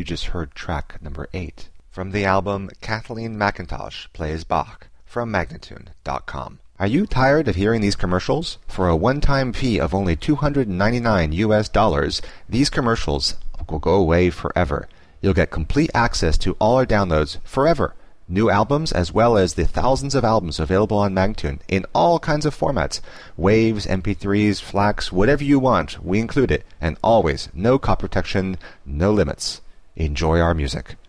You just heard track number 8 from the album Kathleen McIntosh Plays Bach from Magnatune.com. Are you tired of hearing these commercials? For a one-time fee of only $299, these commercials will go away forever. You'll get complete access to all our downloads forever. New albums as well as the thousands of albums available on Magnatune in all kinds of formats. Waves, MP3s, FLACs, whatever you want, we include it. And always, no copy protection, no limits. Enjoy our music.